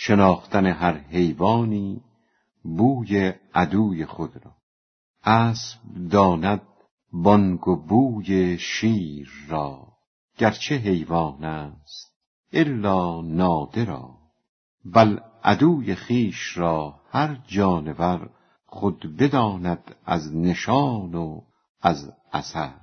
شناختن هر حیوانی بوی عدوی خود را. اسب داند بانگ و بوی شیر را، گرچه حیوان است الا نادرا. بل عدوی خویش را هر جانور خود بداند از نشان و از اثر.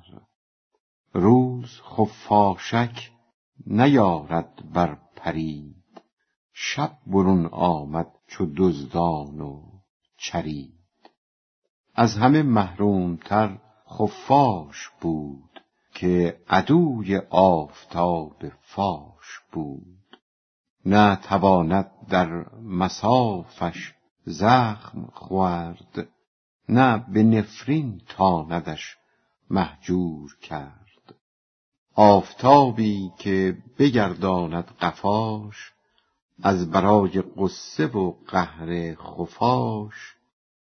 روز خفاشک نیارد بر پرید، شب برون آمد چو دزدان و چرید. از همه محرومتر خفاش بود، که عدوی آفتاب فاش بود. نه تواند در مصافش زخم خورد، نه به نفرین تاندش مهجور کرد. آفتابی که بگرداند قفاش، از برای غصه و قهر خفاش.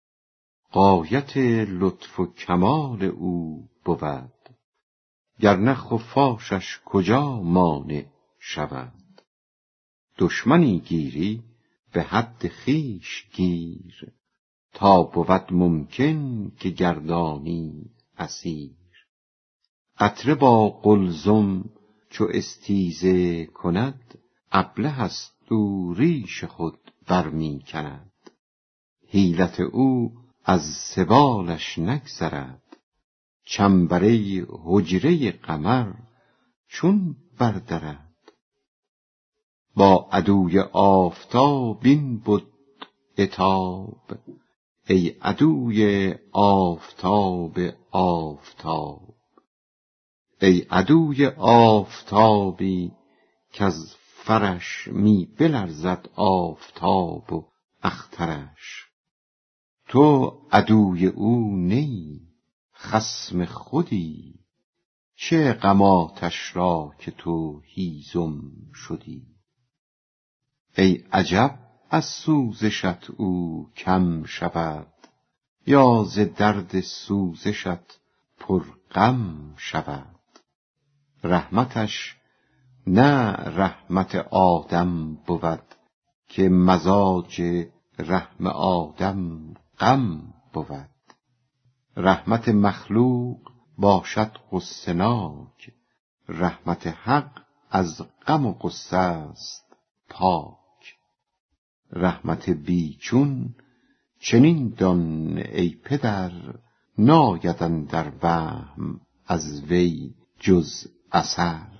غایت لطف و کمال او بود، گرنه خفاشش کجا مانع شود. دشمنی گیری به حد خویش گیر، تا بود ممکن که گردانی اسیر. قطره با قلزم چو استیزه کند، ابله است او ریش خود برمی کند. حیلت او از سبالش نگذرد، چنبره حجره قمر چون بردرد. با عدوی آفتاب این بد عتاب، ای عدوی آفتاب آفتاب. ای عدوی آفتابی کز فرش می بلرزد آفتاب و اخترش. تو عدوی او نیی، خصم خودی، چه غماتش را که تو هیزم شدی. ای عجب از سوزشت او کم شود، یا ز درد سوزشت پر غم شود. رحمتش نه رحمت آدم بود، که مزاج رحم آدم غم بود. رحمت مخلوق باشد غصه ناک، رحمت حق از غم و غصه است پاک. رحمت بیچون چنین دان ای پدر، ناید اندر وهم از وی جز اثر.